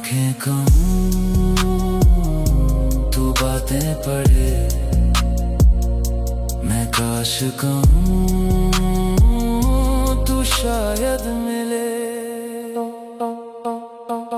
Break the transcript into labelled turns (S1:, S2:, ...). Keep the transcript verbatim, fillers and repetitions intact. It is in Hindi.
S1: आंखें कहूँ तू बातें पढ़े, मैं काश कहूँ तू शायद